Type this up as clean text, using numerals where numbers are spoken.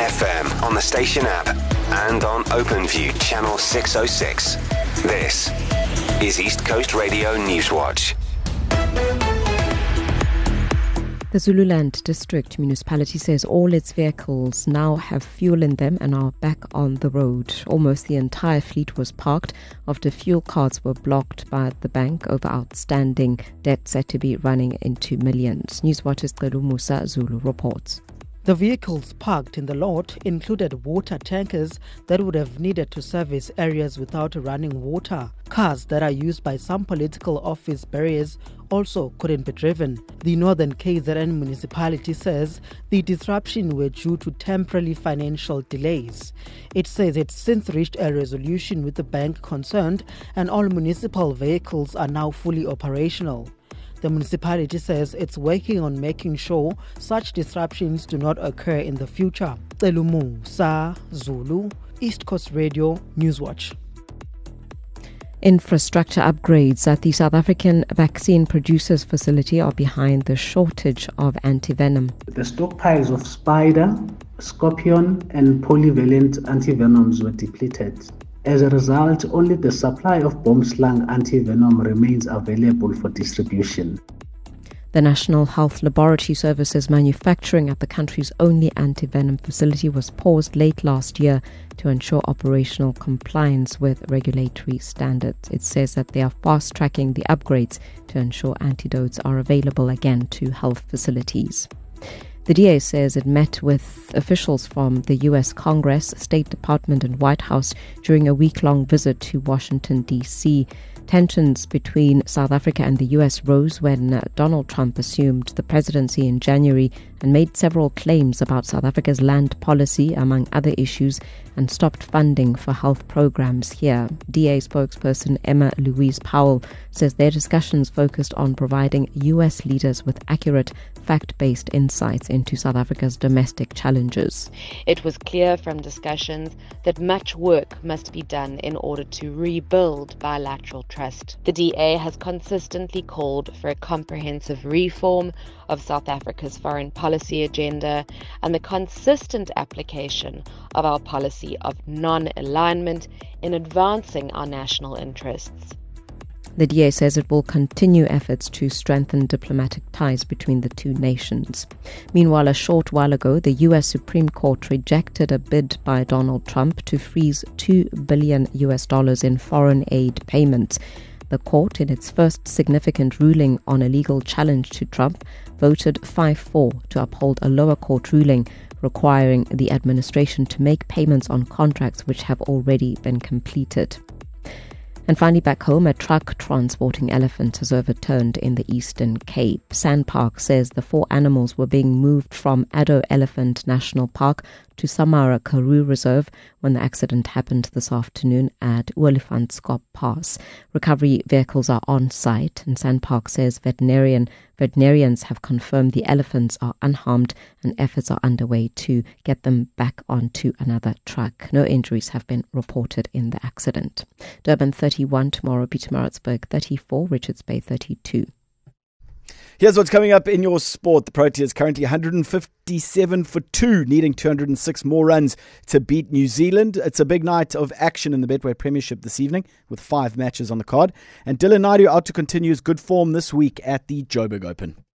FM on the station app and on OpenView channel 606. This is East Coast Radio Newswatch. The Zululand District Municipality says all its vehicles now have fuel in them and are back on the road. Almost the entire fleet was parked after fuel cards were blocked by the bank over outstanding debt said to be running into millions. Newswatch's Celu Musa Zulu reports. The vehicles parked in the lot included water tankers that would have needed to service areas without running water. Cars that are used by some political office bearers also couldn't be driven. The Northern KZN municipality says the disruption were due to temporary financial delays. It says it's since reached a resolution with the bank concerned and all municipal vehicles are now fully operational. The municipality says it's working on making sure such disruptions do not occur in the future. Celu Musa Zulu, East Coast Radio Newswatch. Infrastructure upgrades at the South African vaccine producers facility are behind the shortage of antivenom. The stockpiles of spider, scorpion and polyvalent antivenoms were depleted. As a result, only the supply of bomb slang antivenom remains available for distribution. The National Health Laboratory Services manufacturing at the country's only antivenom facility was paused late last year to ensure operational compliance with regulatory standards. It says that they are fast-tracking the upgrades to ensure antidotes are available again to health facilities. The DA says it met with officials from the U.S. Congress, State Department and White House during a week-long visit to Washington, D.C. Tensions between South Africa and the U.S. rose when Donald Trump assumed the presidency in January and made several claims about South Africa's land policy, among other issues, and stopped funding for health programs here. DA spokesperson Emma Louise Powell says their discussions focused on providing U.S. leaders with accurate, fact-based insights into South Africa's domestic challenges. It was clear from discussions that much work must be done in order to rebuild bilateral trust. The DA has consistently called for a comprehensive reform of South Africa's foreign policy agenda and the consistent application of our policy of non-alignment in advancing our national interests. The DA says it will continue efforts to strengthen diplomatic ties between the two nations. Meanwhile, a short while ago, the U.S. Supreme Court rejected a bid by Donald Trump to freeze $2 billion in foreign aid payments. The court, in its first significant ruling on a legal challenge to Trump, voted 5-4 to uphold a lower court ruling requiring the administration to make payments on contracts which have already been completed. And finally, back home, a truck transporting elephants has overturned in the Eastern Cape. SANParks says the 4 animals were being moved from Addo Elephant National Park to Samara Karoo Reserve when the accident happened this afternoon at Olifantskop Pass. Recovery vehicles are on site, and SANParks says veterinarians have confirmed the elephants are unharmed and efforts are underway to get them back onto another truck. No injuries have been reported in the accident. Durban 31 tomorrow, Pietermaritzburg 34, Richards Bay 32. Here's what's coming up in your sport. The Proteas currently 157 for 2, needing 206 more runs to beat New Zealand. It's a big night of action in the Betway Premiership this evening with 5 matches on the card. And Dylan Naidu out to continue his good form this week at the Joburg Open.